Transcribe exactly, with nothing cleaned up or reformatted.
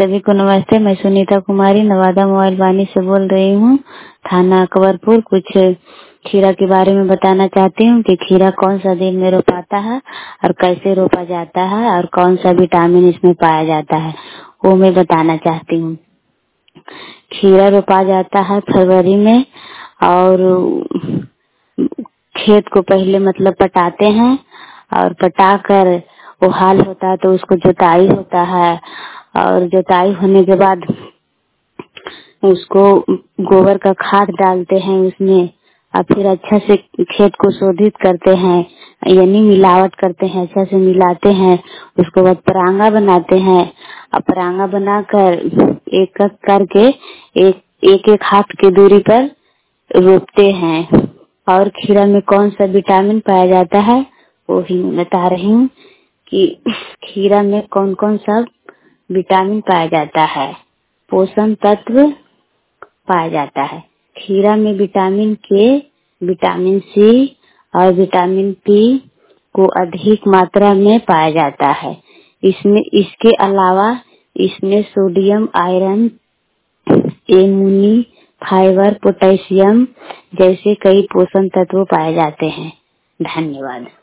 सभी को नमस्ते। मैं सुनीता कुमारी नवादा मोबाइल वाणी से बोल रही हूँ, थाना अकबरपुर। कुछ खीरा के बारे में बताना चाहती हूँ कि खीरा कौन सा दिन में रोपाता है और कैसे रोपा जाता है और कौन सा विटामिन इसमें पाया जाता है, वो मैं बताना चाहती हूँ। खीरा रोपा जाता है फरवरी में, और खेत को पहले मतलब पटाते हैं, और पटाकर वो हाल होता है तो उसको जुताई होता है, और जुताई होने के बाद उसको गोबर का खाद डालते हैं उसमें, और फिर अच्छा से खेत को शोधित करते हैं, यानी मिलावट करते हैं, अच्छा से मिलाते हैं। उसके बाद परांगा बनाते हैं, और परांगा बनाकर एक एक करके एक एक एक हाथ की दूरी पर रोपते हैं। और खीरा में कौन सा विटामिन पाया जाता है वो भी मैं बता रही हूँ कि खीरा में कौन कौन सा विटामिन पाया जाता है। पोषण तत्व पाया जाता है खीरा में। विटामिन के, विटामिन सी और विटामिन पी को अधिक मात्रा में पाया जाता है। इसमें इसके अलावा इसमें सोडियम, आयरन, एमोनी, फाइबर, पोटेशियम जैसे कई पोषण तत्व पाए जाते हैं। धन्यवाद।